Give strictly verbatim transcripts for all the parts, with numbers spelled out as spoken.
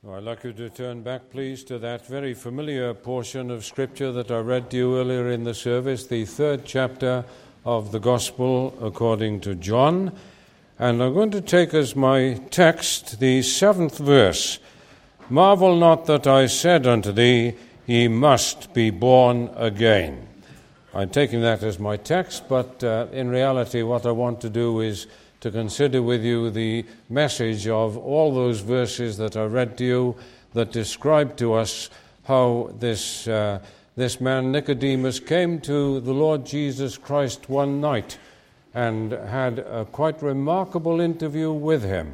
I'd like you to turn back, please, to that very familiar portion of Scripture that I read to you earlier in the service, the third chapter of the Gospel according to John. And I'm going to take as my text the seventh verse. Marvel not that I said unto thee, ye must be born again. I'm taking that as my text, but uh, in reality what I want to do is to consider with you the message of all those verses that I read to you that describe to us how this uh, this man Nicodemus came to the Lord Jesus Christ one night and had a quite remarkable interview with him.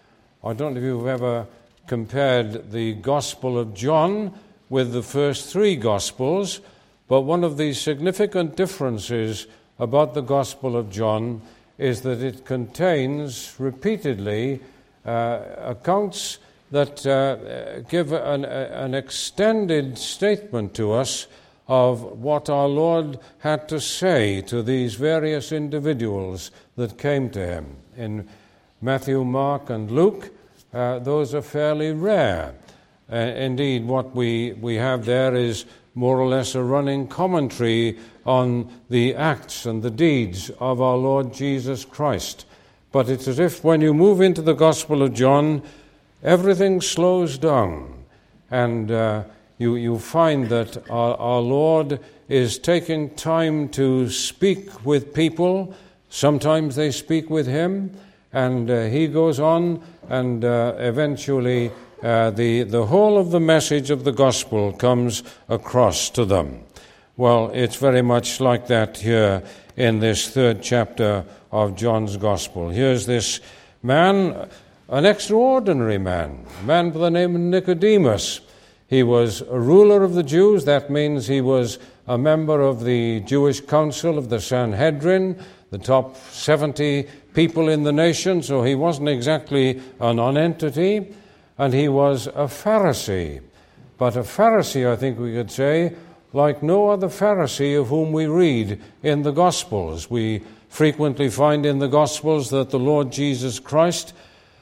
I don't know if you've ever compared the Gospel of John with the first three Gospels, but one of the significant differences about the Gospel of John is that it contains repeatedly uh, accounts that uh, give an, an extended statement to us of what our Lord had to say to these various individuals that came to him. In Matthew, Mark, and Luke, uh, those are fairly rare. Uh, indeed, what we, we have there is more or less a running commentary on the acts and the deeds of our Lord Jesus Christ. But it's as if when you move into the Gospel of John, everything slows down, and uh, you, you find that our, our Lord is taking time to speak with people. Sometimes they speak with him, and uh, he goes on, and uh, eventually Uh, the, the whole of the message of the gospel comes across to them. Well, it's very much like that here in this third chapter of John's gospel. Here's this man, an extraordinary man, a man by the name of Nicodemus. He was a ruler of the Jews. That means he was a member of the Jewish council of the Sanhedrin, the top seventy people in the nation, so he wasn't exactly a nonentity. And he was a Pharisee. But a Pharisee, I think we could say, like no other Pharisee of whom we read in the Gospels. We frequently find in the Gospels that the Lord Jesus Christ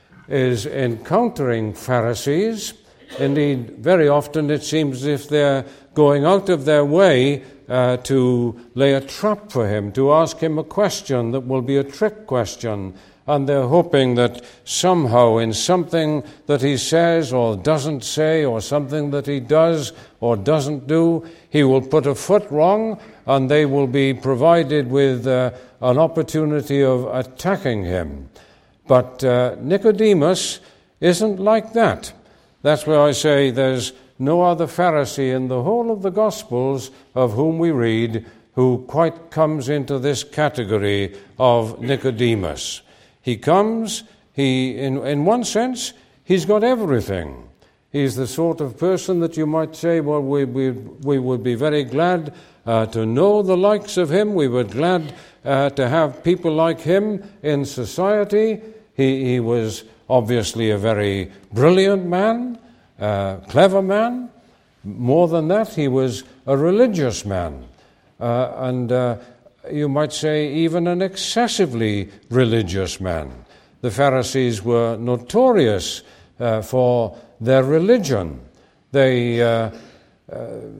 is encountering Pharisees. Indeed, very often it seems as if they're going out of their way uh, to lay a trap for him, to ask him a question that will be a trick question. And they're hoping that somehow in something that he says or doesn't say, or something that he does or doesn't do, he will put a foot wrong, and they will be provided with uh, an opportunity of attacking him. But uh, Nicodemus isn't like that. That's why I say there's no other Pharisee in the whole of the Gospels of whom we read who quite comes into this category of Nicodemus. He comes, he, in, in one sense, he's got everything. He's the sort of person that you might say, well, we, we, we would be very glad uh, to know the likes of him. We were glad uh, to have people like him in society. He, he was obviously a very brilliant man, uh, clever man. More than that, he was a religious man. Uh, and uh, you might say even an excessively religious man. The Pharisees were notorious uh, for their religion. They, uh, uh,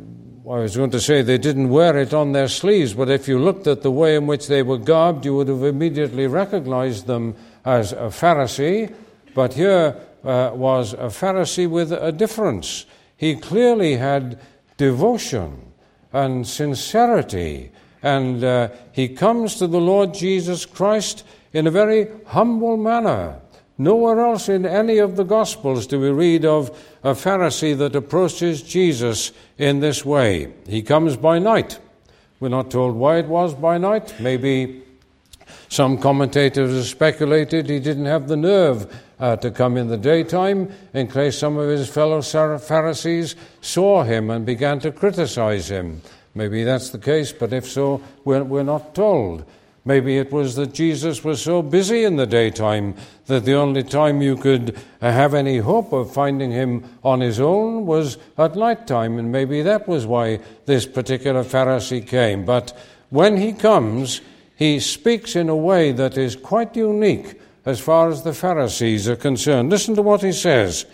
I was going to say they didn't wear it on their sleeves, but if you looked at the way in which they were garbed, you would have immediately recognized them as a Pharisee. But here uh, was a Pharisee with a difference. He clearly had devotion and sincerity. And uh, he comes to the Lord Jesus Christ in a very humble manner. Nowhere else in any of the Gospels do we read of a Pharisee that approaches Jesus in this way. He comes by night. We're not told why it was by night. Maybe some commentators have speculated he didn't have the nerve uh, to come in the daytime in case some of his fellow Pharisees saw him and began to criticize him. Maybe that's the case, but if so, we're, we're not told. Maybe it was that Jesus was so busy in the daytime that the only time you could have any hope of finding him on his own was at night time, and maybe that was why this particular Pharisee came. But when he comes, he speaks in a way that is quite unique as far as the Pharisees are concerned. Listen to what he says.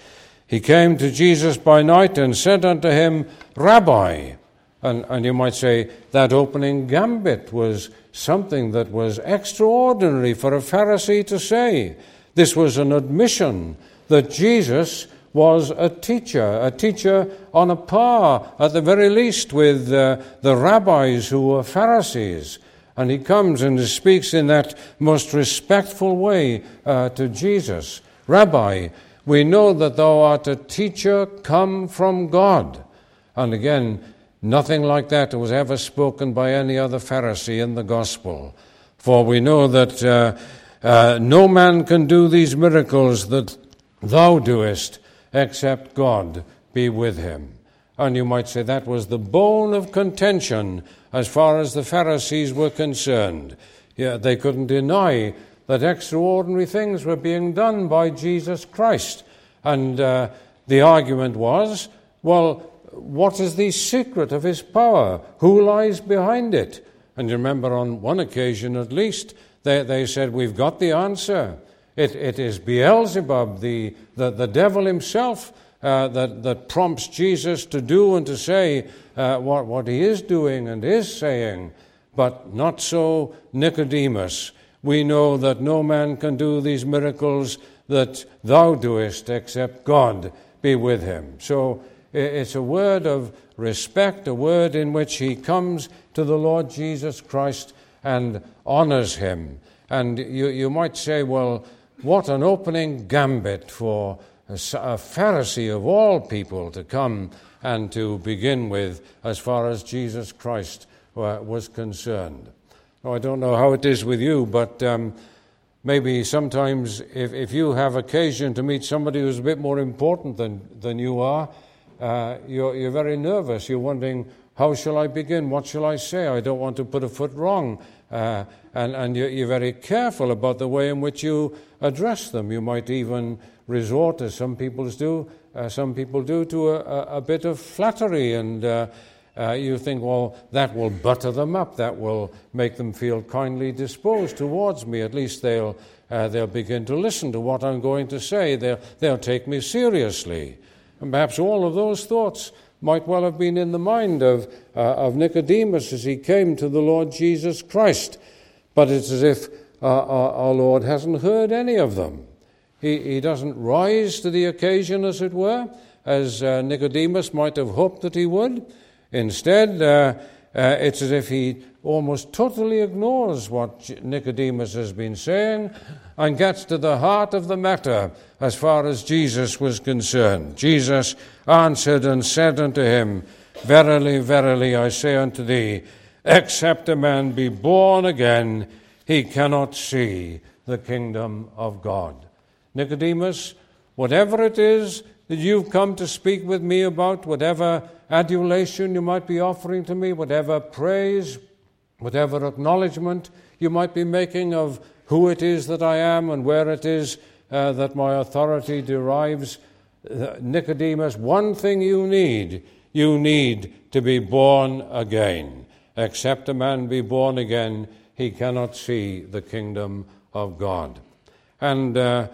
He came to Jesus by night and said unto him, Rabbi. And, and you might say that opening gambit was something that was extraordinary for a Pharisee to say. This was an admission that Jesus was a teacher, a teacher on a par, at the very least, with uh, the rabbis who were Pharisees. And he comes and speaks in that most respectful way uh, to Jesus. Rabbi, we know that thou art a teacher come from God. And again, nothing like that was ever spoken by any other Pharisee in the gospel. For we know that uh, uh, no man can do these miracles that thou doest, except God be with him. And you might say that was the bone of contention as far as the Pharisees were concerned. Yeah, they couldn't deny that extraordinary things were being done by Jesus Christ. And uh, the argument was, well, what is the secret of his power? Who lies behind it? And you remember on one occasion at least, they, they said, we've got the answer. It, it is Beelzebub, the, the, the devil himself, uh, that, that prompts Jesus to do and to say uh, what, what he is doing and is saying. But not so Nicodemus. We know that no man can do these miracles that thou doest, except God be with him. So it's a word of respect, a word in which he comes to the Lord Jesus Christ and honors him. And you, you might say, well, what an opening gambit for a, a Pharisee of all people to come and to begin with as far as Jesus Christ uh, was concerned. Oh, I don't know how it is with you, but um, maybe sometimes if, if you have occasion to meet somebody who's a bit more important than, than you are, uh, you're, you're very nervous. You're wondering, how shall I begin? What shall I say? I don't want to put a foot wrong. Uh, and and you're, you're very careful about the way in which you address them. You might even resort, as some people do, uh, some people do, to a, a, a bit of flattery, and uh, uh, you think, well, that will butter them up. That will make them feel kindly disposed towards me. At least they'll uh, they'll begin to listen to what I'm going to say. They'll they'll take me seriously, and perhaps all of those thoughts might well have been in the mind of uh, of Nicodemus as he came to the Lord Jesus Christ. But it's as if uh, our, our Lord hasn't heard any of them. He, he doesn't rise to the occasion, as it were, as uh, Nicodemus might have hoped that he would. Instead, uh, uh, it's as if he almost totally ignores what Nicodemus has been saying and gets to the heart of the matter as far as Jesus was concerned. Jesus answered and said unto him, Verily, verily, I say unto thee, except a man be born again, he cannot see the kingdom of God. Nicodemus, whatever it is that you've come to speak with me about, whatever adulation you might be offering to me, whatever praise, whatever acknowledgement you might be making of who it is that I am and where it is uh, that my authority derives, uh, Nicodemus, one thing you need, you need to be born again. Except a man be born again, he cannot see the kingdom of God. And uh,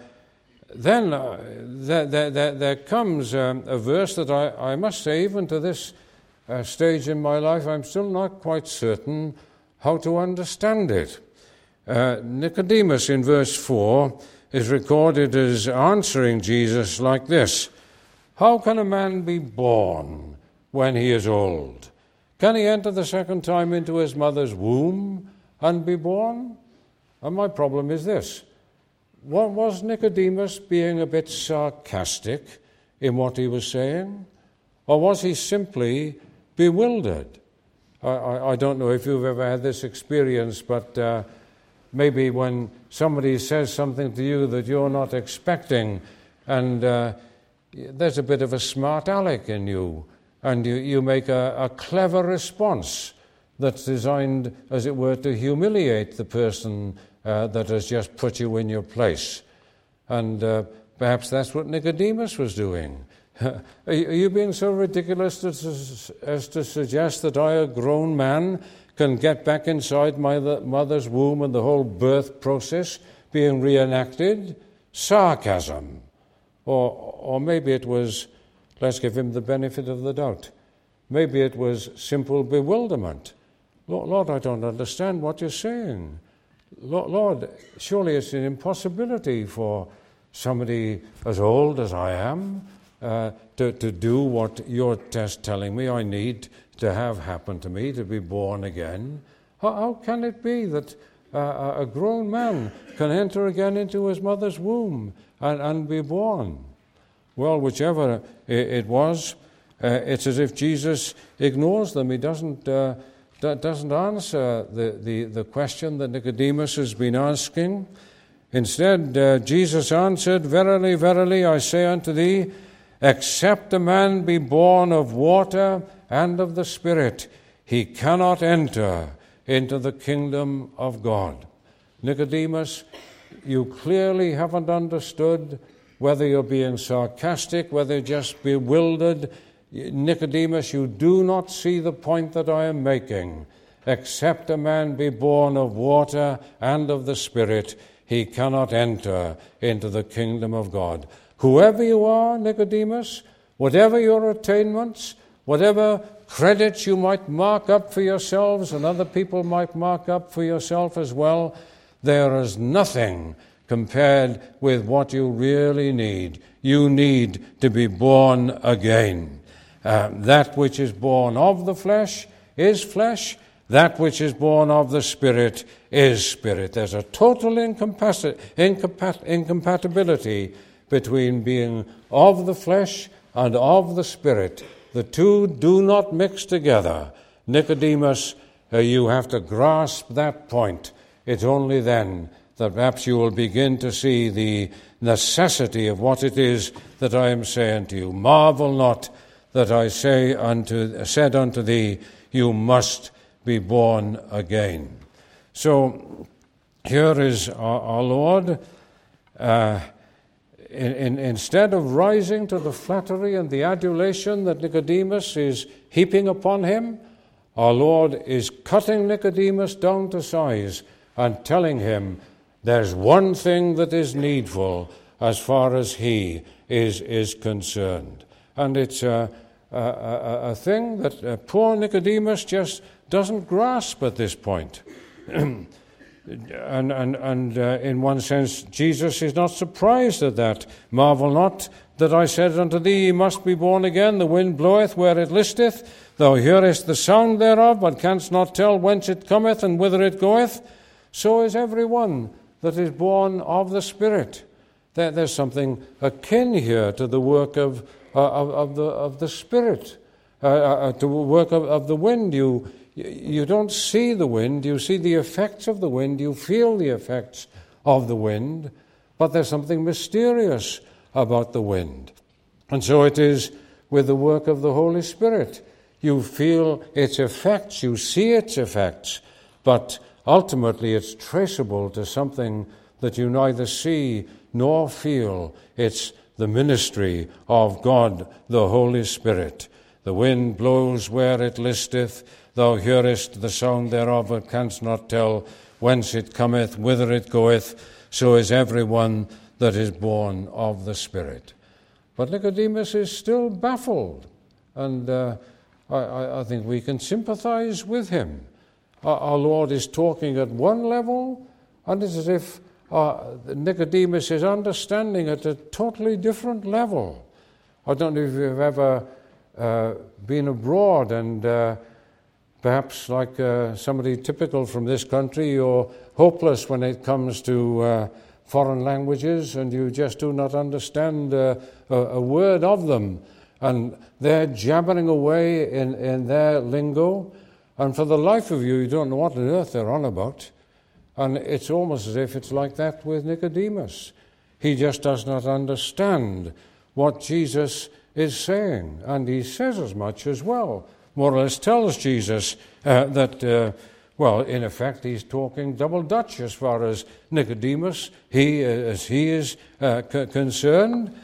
then uh, there, there, there comes um, a verse that I, I must say, even to this uh, stage in my life, I'm still not quite certain how to understand it. Uh, Nicodemus in verse four is recorded as answering Jesus like this: How can a man be born when he is old? Can he enter the second time into his mother's womb and be born? And my problem is this. What was Nicodemus being a bit sarcastic in what he was saying? Or was he simply bewildered? I, I, I don't know if you've ever had this experience, but uh, maybe when somebody says something to you that you're not expecting, and uh, there's a bit of a smart aleck in you, and you, you make a, a clever response that's designed, as it were, to humiliate the person uh, that has just put you in your place. And uh, perhaps that's what Nicodemus was doing. Are you being so ridiculous as, as to suggest that I, a grown man, can get back inside my mother's womb and the whole birth process being reenacted? Sarcasm. Or, or maybe it was, let's give him the benefit of the doubt. Maybe it was simple bewilderment. Lord, Lord, I don't understand what you're saying. Lord, Lord, surely it's an impossibility for somebody as old as I am uh, to, to do what you're just telling me I need to have happen to me, to be born again. How, how can it be that uh, a grown man can enter again into his mother's womb and, and be born? Well, whichever it, it was, uh, it's as if Jesus ignores them. He doesn't uh, d- doesn't answer the, the, the question that Nicodemus has been asking. Instead, uh, Jesus answered, "Verily, verily, I say unto thee, except a man be born of water and of the Spirit, he cannot enter into the kingdom of God." Nicodemus, you clearly haven't understood, whether you're being sarcastic, whether you're just bewildered. Nicodemus, you do not see the point that I am making. Except a man be born of water and of the Spirit, he cannot enter into the kingdom of God. Whoever you are, Nicodemus, whatever your attainments, whatever credits you might mark up for yourselves and other people might mark up for yourself as well, there is nothing compared with what you really need. You need to be born again. Uh, that which is born of the flesh is flesh. That which is born of the Spirit is spirit. There's a total incompat- incompat- incompatibility between being of the flesh and of the Spirit. The two do not mix together. Nicodemus, uh, you have to grasp that point. It's only then that perhaps you will begin to see the necessity of what it is that I am saying to you. Marvel not that I say unto said unto thee, you must be born again. So here is our, our Lord. Uh, in, in, instead of rising to the flattery and the adulation that Nicodemus is heaping upon him, our Lord is cutting Nicodemus down to size and telling him there's one thing that is needful as far as he is, is concerned. And it's a, a, a, a thing that uh, poor Nicodemus just doesn't grasp at this point. and and, and uh, in one sense, Jesus is not surprised at that. Marvel not that I said unto thee, ye must be born again. The wind bloweth where it listeth. Thou hearest the sound thereof, but canst not tell whence it cometh and whither it goeth. So is every one that is born of the Spirit. There, there's something akin here to the work of, uh, of, of, the, of the Spirit, uh, uh, to the work of, of the wind. You, you don't see the wind, you see the effects of the wind, you feel the effects of the wind, but there's something mysterious about the wind. And so it is with the work of the Holy Spirit. You feel its effects, you see its effects, but ultimately it's traceable to something that you neither see nor feel. It's the ministry of God, the Holy Spirit. The wind blows where it listeth. Thou hearest the sound thereof, but canst not tell whence it cometh, whither it goeth. So is every one that is born of the Spirit. But Nicodemus is still baffled, and uh, I, I think we can sympathize with him. Our, our Lord is talking at one level, and it's as if uh, Nicodemus is understanding at a totally different level. I don't know if you've ever uh, been abroad and uh, perhaps like uh, somebody typical from this country, you're hopeless when it comes to uh, foreign languages and you just do not understand uh, a, a word of them. And they're jabbering away in, in their lingo, and for the life of you, you don't know what on earth they're on about. And it's almost as if it's like that with Nicodemus. He just does not understand what Jesus is saying, and he says as much as well. More or less tells Jesus uh, that, uh, well, in effect, he's talking double Dutch as far as Nicodemus, he as he is uh, c- concerned.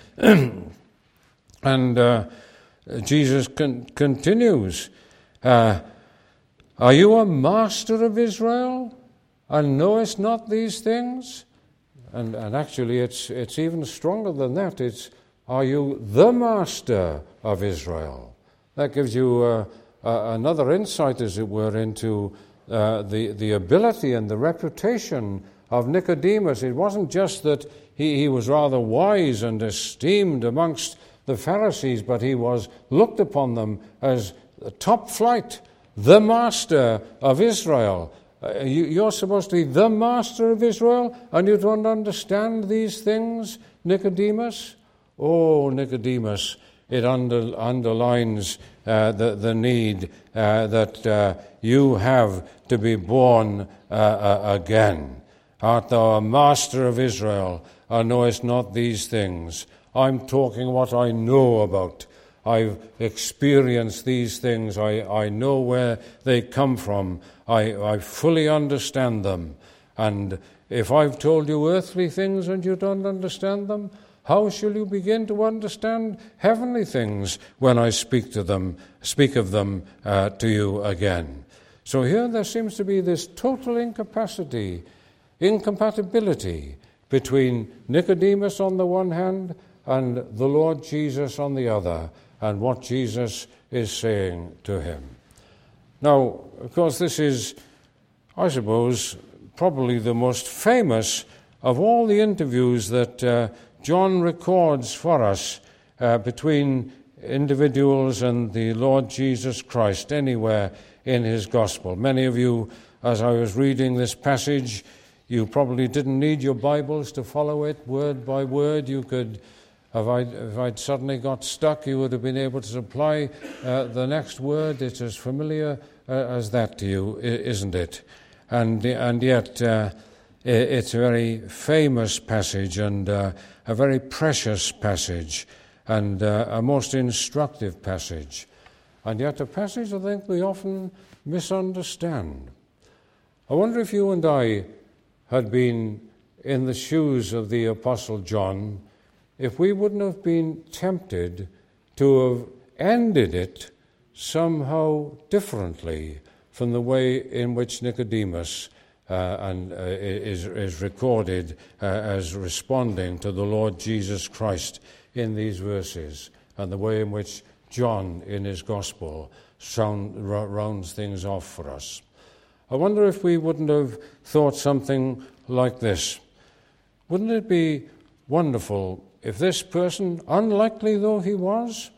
And uh, Jesus con- continues, uh, are you a master of Israel, and knowest not these things? And, and actually, it's it's even stronger than that. It's are you the master of Israel? That gives you uh, uh, another insight, as it were, into uh, the, the ability and the reputation of Nicodemus. It wasn't just that he, he was rather wise and esteemed amongst the Pharisees, but he was looked upon them as top flight, the master of Israel. Uh, you, you're supposed to be the master of Israel, and you don't understand these things, Nicodemus? Oh, Nicodemus, it under, underlines uh, the, the need uh, that uh, you have to be born uh, uh, again. Art thou a master of Israel, and knowest not these things? I'm talking what I know about. I've experienced these things. I, I know where they come from. I, I fully understand them. And if I've told you earthly things and you don't understand them, how shall you begin to understand heavenly things when I speak to them, speak of them uh, to you again? So here there seems to be this total incapacity, incompatibility between Nicodemus on the one hand and the Lord Jesus on the other, and what Jesus is saying to him. Now, of course, this is, I suppose, probably the most famous of all the interviews that uh, John records for us uh, between individuals and the Lord Jesus Christ anywhere in his gospel. Many of you, as I was reading this passage, you probably didn't need your Bibles to follow it word by word. You could, if I'd, if I'd suddenly got stuck, you would have been able to supply uh, the next word. It's as familiar uh, as that to you, isn't it? And, and yet, uh, it's a very famous passage and uh, a very precious passage and uh, a most instructive passage. And yet a passage I think we often misunderstand. I wonder if you and I had been in the shoes of the Apostle John, if we wouldn't have been tempted to have ended it somehow differently from the way in which Nicodemus uh, and, uh, is, is recorded uh, as responding to the Lord Jesus Christ in these verses, and the way in which John in his Gospel sound, r- rounds things off for us. I wonder if we wouldn't have thought something like this. Wouldn't it be wonderful if this person, unlikely though he was,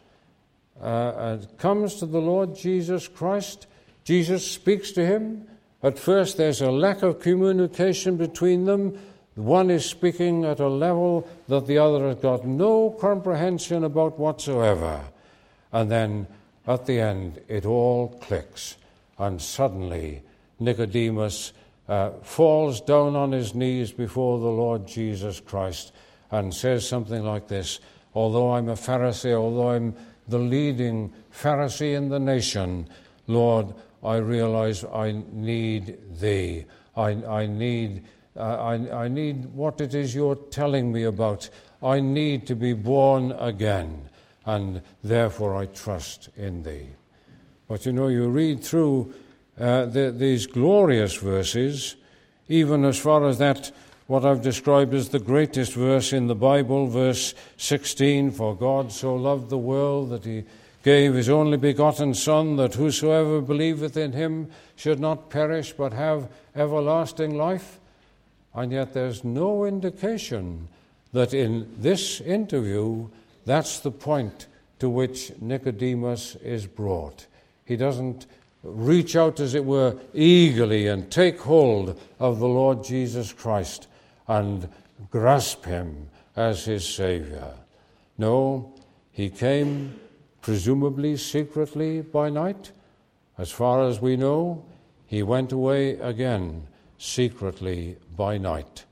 uh, comes to the Lord Jesus Christ? Jesus speaks to him. At first there's a lack of communication between them. One is speaking at a level that the other has got no comprehension about whatsoever. And then at the end it all clicks, and suddenly Nicodemus uh, falls down on his knees before the Lord Jesus Christ and says something like this: although I'm a Pharisee, although I'm the leading Pharisee in the nation, Lord, I realize I need Thee. I, I need uh, I, I need what it is You're telling me about. I need to be born again, and therefore I trust in Thee. But you know, you read through uh, the, these glorious verses, even as far as that, what I've described as the greatest verse in the Bible, verse sixteen, for God so loved the world that He gave His only begotten Son, that whosoever believeth in Him should not perish but have everlasting life. And yet there's no indication that in this interview that's the point to which Nicodemus is brought. He doesn't reach out, as it were, eagerly and take hold of the Lord Jesus Christ and grasp Him as his Savior. No, he came presumably secretly by night. As far as we know, he went away again secretly by night,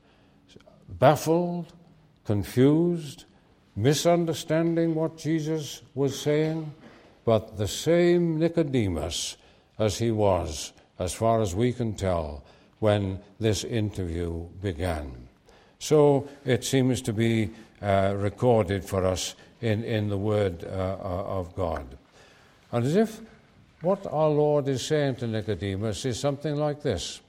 baffled, confused, misunderstanding what Jesus was saying, but the same Nicodemus as he was, as far as we can tell, when this interview began. So it seems to be uh, recorded for us in, in the Word uh, of God. And as if what our Lord is saying to Nicodemus is something like this: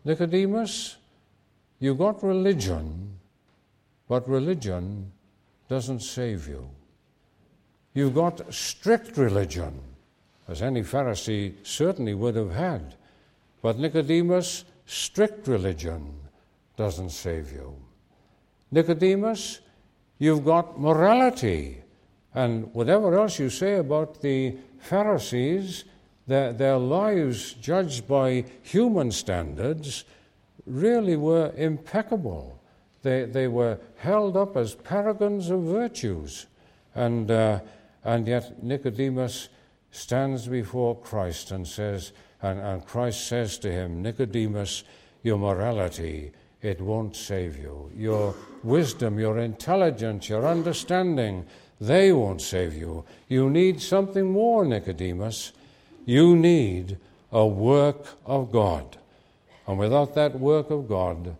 Nicodemus, you got religion, but religion doesn't save you. You've got strict religion, as any Pharisee certainly would have had. But Nicodemus, strict religion doesn't save you. Nicodemus, you've got morality. And whatever else you say about the Pharisees, their, their lives judged by human standards really were impeccable. They, they were held up as paragons of virtues. And, uh, and yet Nicodemus stands before Christ and says, and, and Christ says to him, Nicodemus, your morality, it won't save you. Your wisdom, your intelligence, your understanding, they won't save you. You need something more, Nicodemus. You need a work of God. And without that work of God,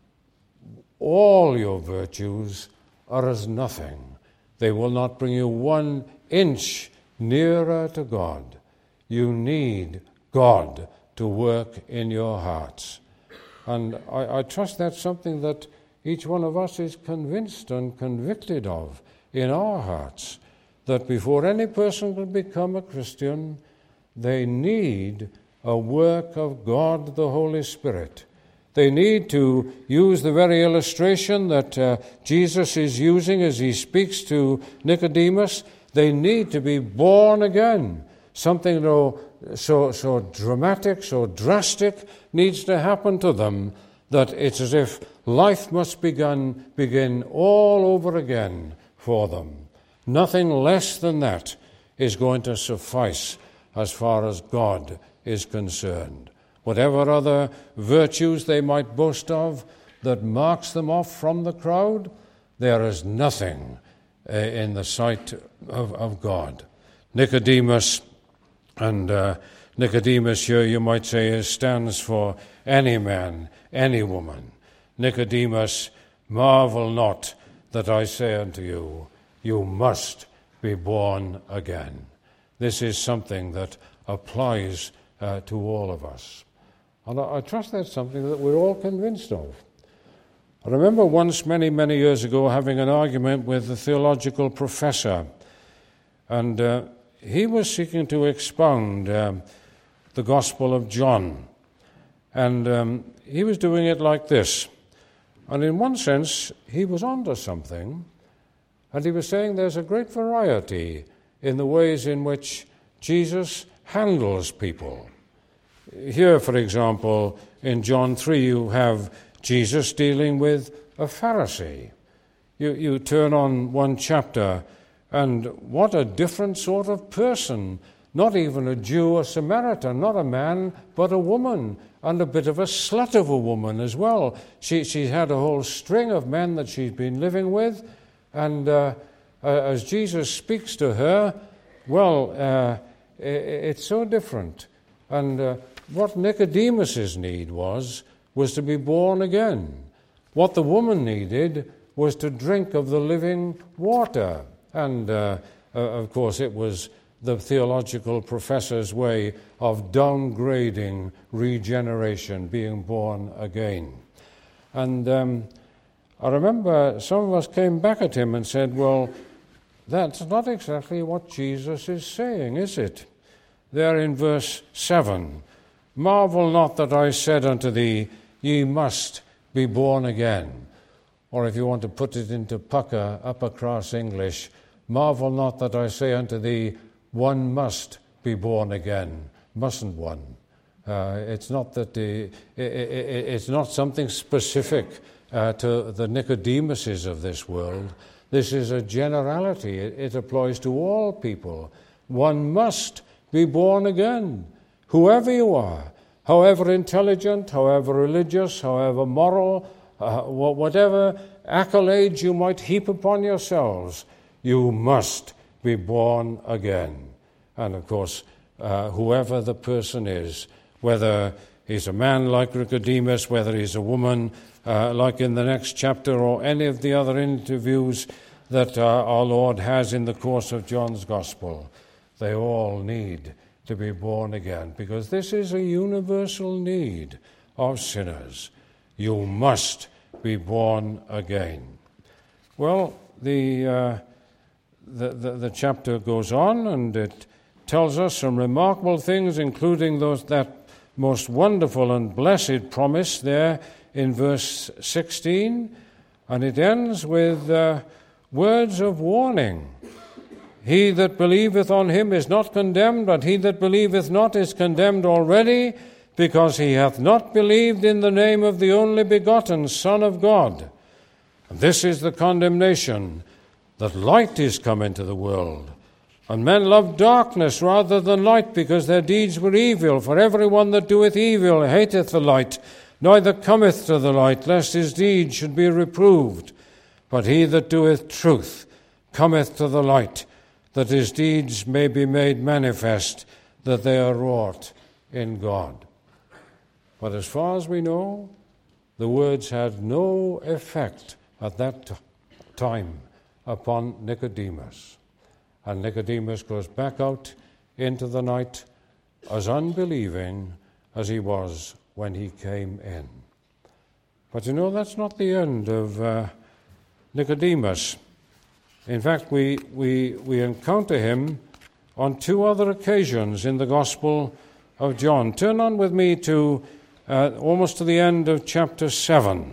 all your virtues are as nothing. They will not bring you one inch nearer to God. You need God to work in your hearts. And I, I trust that's something that each one of us is convinced and convicted of in our hearts, that before any person can become a Christian, they need a work of God the Holy Spirit. They need to use the very illustration that uh, Jesus is using as he speaks to Nicodemus. They need to be born again. Something so, so, so dramatic, so drastic needs to happen to them that it's as if life must begin, begin all over again for them. Nothing less than that is going to suffice as far as God is concerned. Whatever other virtues they might boast of that marks them off from the crowd, there is nothing uh, in the sight of, of God. Nicodemus, and uh, Nicodemus here you might say stands for any man, any woman. Nicodemus, marvel not that I say unto you, you must be born again. This is something that applies uh, to all of us. And I, I trust that's something that we're all convinced of. I remember once, many, many years ago, having an argument with a theological professor, and uh, he was seeking to expound um, the Gospel of John. And um, he was doing it like this. And in one sense, he was onto something, and he was saying there's a great variety in the ways in which Jesus handles people. Here, for example, in John three, you have Jesus dealing with a Pharisee. You, you turn on one chapter, and what a different sort of person. Not even a Jew, a Samaritan, not a man, but a woman, and a bit of a slut of a woman as well. She, she had a whole string of men that she'd been living with, and uh, uh, as Jesus speaks to her, well, uh, it, it's so different. And uh, what Nicodemus's need was, was to be born again. What the woman needed was to drink of the living water. And, uh, uh, of course, it was the theological professor's way of downgrading regeneration, being born again. And um, I remember some of us came back at him and said, well, that's not exactly what Jesus is saying, is it? There in verse seven, marvel not that I said unto thee, ye must be born again. Or if you want to put it into pucker, upper class English, marvel not that I say unto thee, one must be born again. Mustn't one? Uh, it's not that the, it, it, it's not something specific uh, to the Nicodemuses of this world. This is a generality. It, it applies to all people. One must be born again. Whoever you are, however intelligent, however religious, however moral, uh, whatever accolades you might heap upon yourselves, you must be born again. And of course, uh, whoever the person is, whether he's a man like Nicodemus, whether he's a woman uh, like in the next chapter, or any of the other interviews that uh, our Lord has in the course of John's Gospel, they all need to be born again, because this is a universal need of sinners. You must be born again. Well, the, uh, the, the, the chapter goes on, and it tells us some remarkable things, including those that most wonderful and blessed promise there in verse sixteen, and it ends with uh, words of warning. He that believeth on him is not condemned, but he that believeth not is condemned already, because he hath not believed in the name of the only begotten Son of God. And this is the condemnation, that light is come into the world, and men love darkness rather than light, because their deeds were evil. For every one that doeth evil hateth the light, neither cometh to the light, lest his deeds should be reproved. But he that doeth truth cometh to the light, that his deeds may be made manifest, that they are wrought in God. But as far as we know, the words had no effect at that t- time upon Nicodemus. And Nicodemus goes back out into the night as unbelieving as he was when he came in. But you know, that's not the end of uh, Nicodemus. In fact, we, we, we encounter him on two other occasions in the Gospel of John. Turn on with me to uh, almost to the end of chapter seven.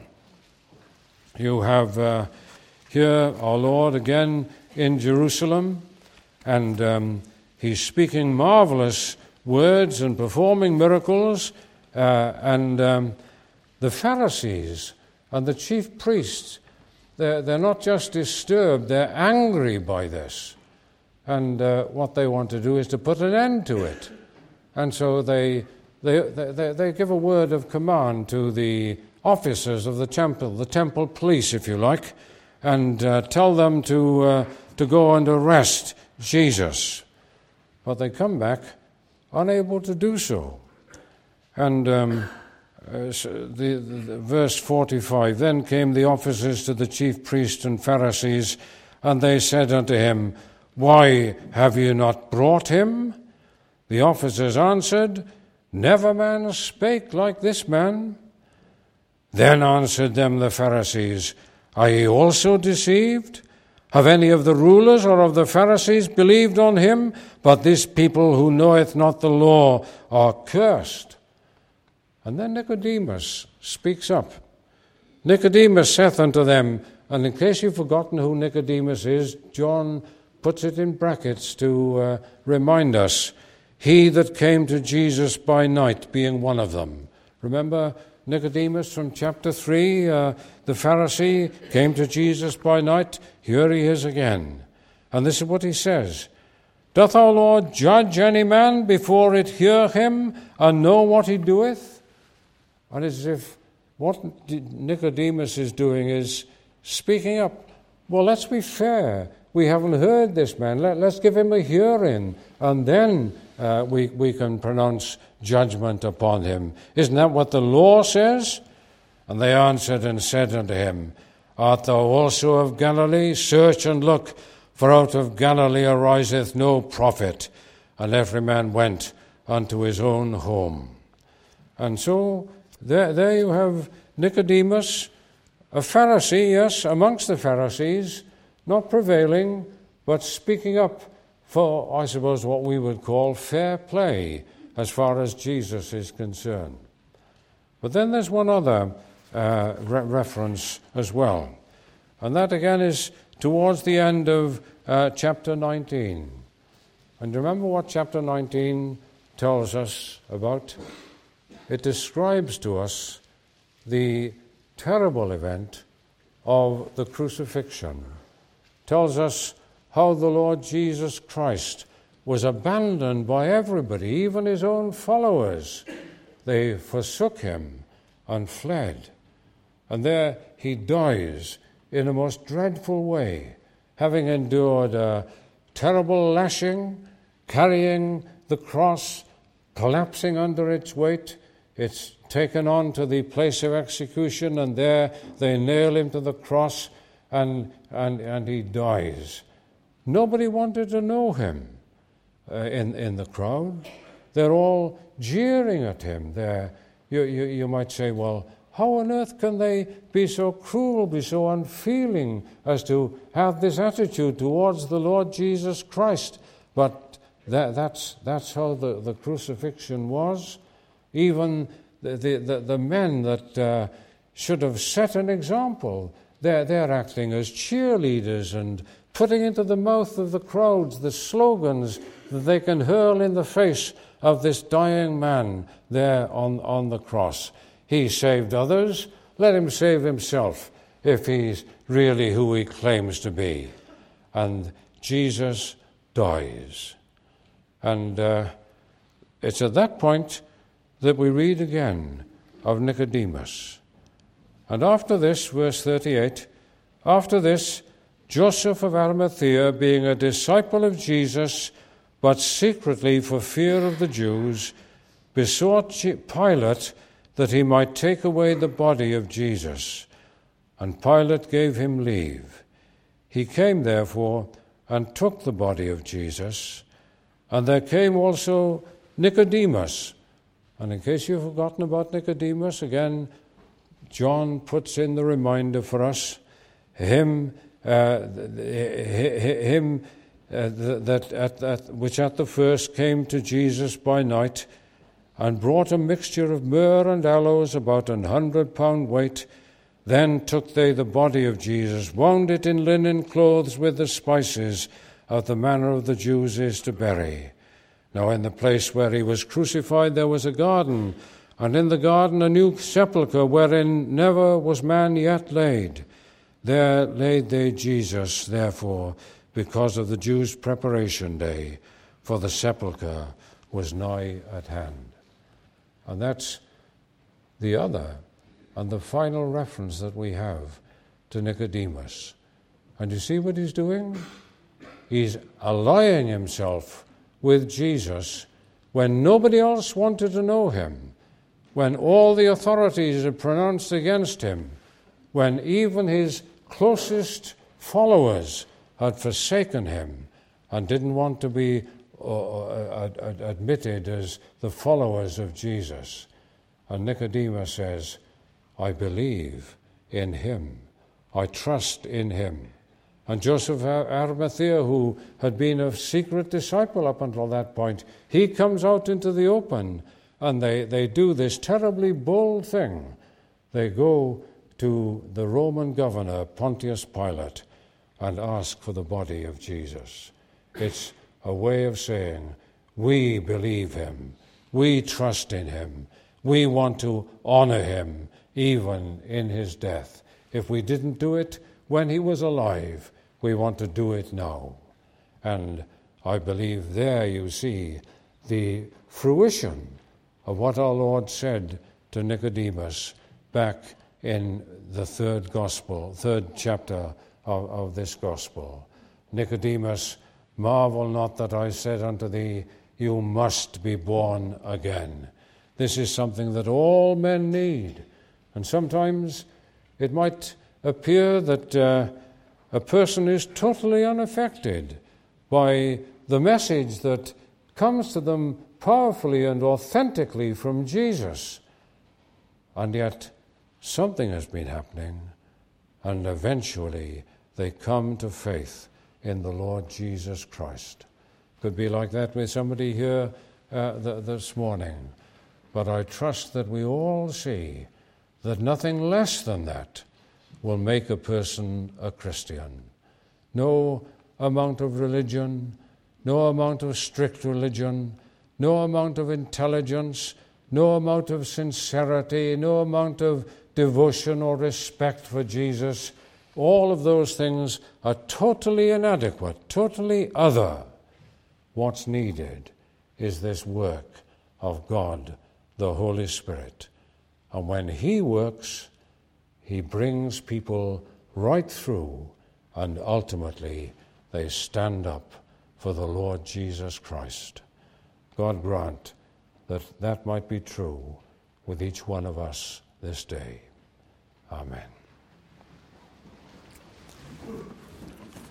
You have uh, here our Lord again in Jerusalem, and um, he's speaking marvelous words and performing miracles, uh, and um, the Pharisees and the chief priests, they're, they're not just disturbed, they're angry by this. And uh, what they want to do is to put an end to it. And so they, they, they, they give a word of command to the officers of the temple, the temple police, if you like, and uh, tell them to, uh, to go and arrest Jesus. But they come back unable to do so. And um, uh, so the, the verse forty-five, then came the officers to the chief priests and Pharisees, and they said unto him, Why have you not brought him? The officers answered, Never man spake like this man. Then answered them the Pharisees, Are ye also deceived? Have any of the rulers or of the Pharisees believed on him? But this people who knoweth not the law are cursed. And then Nicodemus speaks up. Nicodemus saith unto them, and in case you've forgotten who Nicodemus is, John puts it in brackets to uh, remind us, he that came to Jesus by night being one of them. Remember Nicodemus from chapter three, uh, the Pharisee came to Jesus by night. Here he is again. And this is what he says. Doth our Lord judge any man before it hear him and know what he doeth? And as if what Nicodemus is doing is speaking up. Well, let's be fair. We haven't heard this man. Let, let's give him a hearing, and then uh, we, we can pronounce judgment upon him. Isn't that what the law says? And they answered and said unto him, Art thou also of Galilee? Search and look, for out of Galilee ariseth no prophet. And every man went unto his own home. And so there, there you have Nicodemus, a Pharisee, yes, amongst the Pharisees, not prevailing, but speaking up for, I suppose, what we would call fair play as far as Jesus is concerned. But then there's one other uh, re- reference as well, and that again is towards the end of uh, chapter nineteen. And remember what chapter nineteen tells us about? It describes to us the terrible event of the crucifixion. Tells us how the Lord Jesus Christ was abandoned by everybody, even his own followers. They forsook him and fled. And there he dies in a most dreadful way, having endured a terrible lashing, carrying the cross, collapsing under its weight. It's taken on to the place of execution, and there they nail him to the cross, and and, and he dies. Nobody wanted to know him uh, in, in the crowd. They're all jeering at him. They're, you, you, you might say, well, how on earth can they be so cruel, be so unfeeling as to have this attitude towards the Lord Jesus Christ? But that, that's, that's how the, the crucifixion was. Even the, the, the, the men that uh, should have set an example, they're, they're acting as cheerleaders and putting into the mouth of the crowds the slogans that they can hurl in the face of this dying man there on, on the cross. He saved others, let him save himself if he's really who he claims to be. And Jesus dies. And uh, it's at that point that we read again of Nicodemus. And after this, verse thirty-eight, after this, Joseph of Arimathea, being a disciple of Jesus, but secretly for fear of the Jews, besought Pilate that he might take away the body of Jesus. And Pilate gave him leave. He came, therefore, and took the body of Jesus. And there came also Nicodemus. And in case you've forgotten about Nicodemus, again, John puts in the reminder for us, him, uh, him uh, that at, at, which at the first came to Jesus by night, and brought a mixture of myrrh and aloes, about an hundred pound weight. Then took they the body of Jesus, wound it in linen clothes with the spices, of the manner of the Jews is to bury. Now in the place where he was crucified there was a garden, and in the garden a new sepulchre, wherein never was man yet laid. There laid they Jesus, therefore, because of the Jews' preparation day, for the sepulchre was nigh at hand. And that's the other and the final reference that we have to Nicodemus. And you see what he's doing? He's allying himself with Jesus when nobody else wanted to know him, when all the authorities had pronounced against him, when even his closest followers had forsaken him and didn't want to be uh, admitted as the followers of Jesus. And Nicodemus says, I believe in him. I trust in him. And Joseph of Arimathea, who had been a secret disciple up until that point, he comes out into the open, and they, they do this terribly bold thing. They go to the Roman governor, Pontius Pilate, and ask for the body of Jesus. It's a way of saying, we believe him, we trust in him, we want to honor him even in his death. If we didn't do it when he was alive, we want to do it now. And I believe there you see the fruition of what our Lord said to Nicodemus back in the third gospel, third chapter of, of this gospel. Nicodemus, marvel not that I said unto thee, you must be born again. This is something that all men need. And sometimes it might appear that uh, a person is totally unaffected by the message that comes to them powerfully and authentically from Jesus. And yet something has been happening, and eventually they come to faith in the Lord Jesus Christ. Could be like that with somebody here uh, th- this morning. But I trust that we all see that nothing less than that will make a person a Christian. No amount of religion, no amount of strict religion, no amount of intelligence, no amount of sincerity, no amount of devotion or respect for Jesus, all of those things are totally inadequate, totally other. What's needed is this work of God, the Holy Spirit. And when he works, he brings people right through, and ultimately they stand up for the Lord Jesus Christ. God grant that that might be true with each one of us this day. Amen.